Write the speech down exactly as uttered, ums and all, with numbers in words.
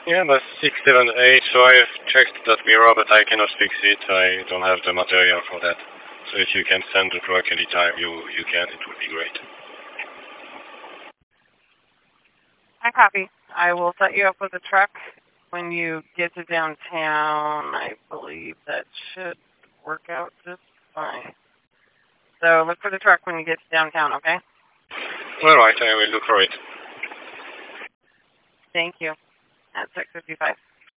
Yeah, that's six seven eight, so I've checked that mirror, but I cannot fix it. I don't have the material for that. So if you can send the truck anytime you, you can, it would be great. I copy. I will set you up with a truck when you get to downtown. I believe that should work out just fine. So look for the truck when you get to downtown, okay? All right, I will look for it. Thank you. At six fifty-five.